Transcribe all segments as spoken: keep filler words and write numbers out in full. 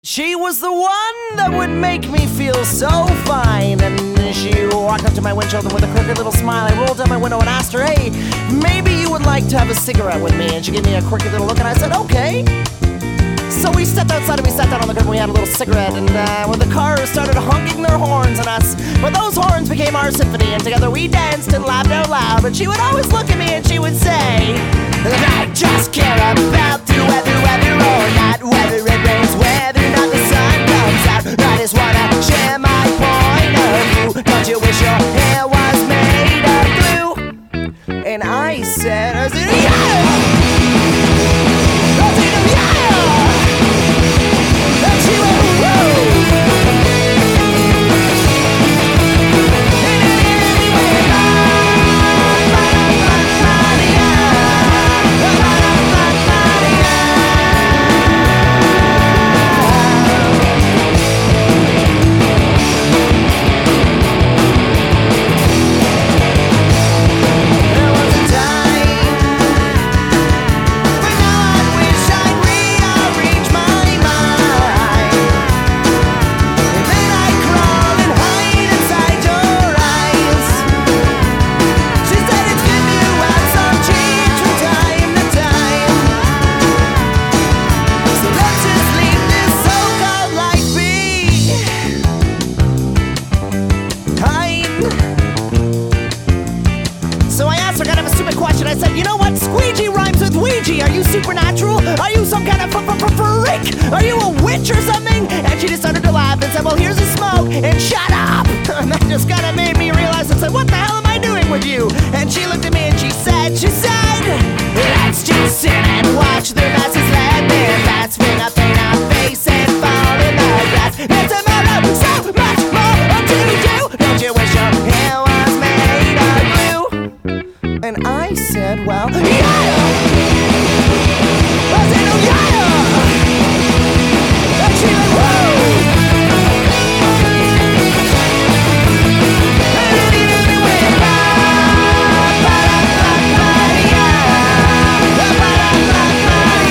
She was the one that would make me feel so fine. And she walked up to my windshield and with a crooked little smile, I rolled down my window and asked her, hey, maybe you would like to have a cigarette with me? And she gave me a crooked little look and I said, okay. So we stepped outside and we sat down on the curb and we had a little cigarette. And uh, when the cars started honking their horns at us, but those horns became our symphony. And together we danced and laughed out loud. But she would always look at me and she would say, I just care about the weather, whether or not whether it rains, whether or not the sun comes out. I just wanna share my point of view. Don't you wish your hair was made of glue? And I said, I said, yeah! I said, yeah! And she went, woo! I said, you know what? Squeegee rhymes with Ouija. Are you supernatural? Are you some kind of freak? Are you a witch or something? And she just started to laugh and said, well, here's a smoke and shut up. And that just kind of made me realize and said, what the hell am I doing with you? And she looked at me and she said, she said, let's just sit and watch the masses let their bats swing up in our face and fall in the grass. And tomorrow, so much more to do. Don't you wish your hair was made of glue? And I said, well, yeah! I said, oh, yeah! And she went, whoa! And then it went, ba, ba, ba, ba, yeah. Ba, ba, ba, ba,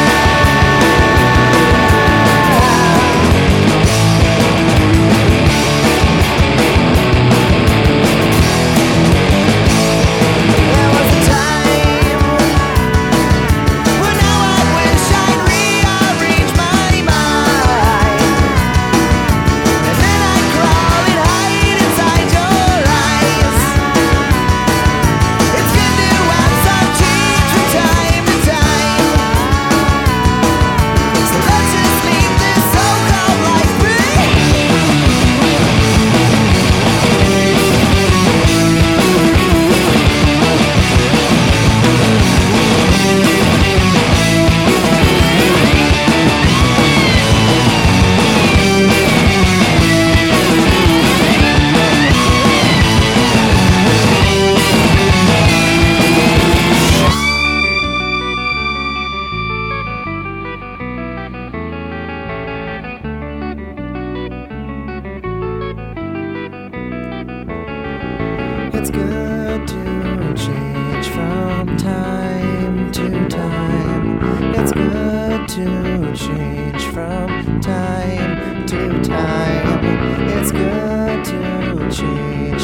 It's good to change from time to time. It's good to change from time to time. It's good to change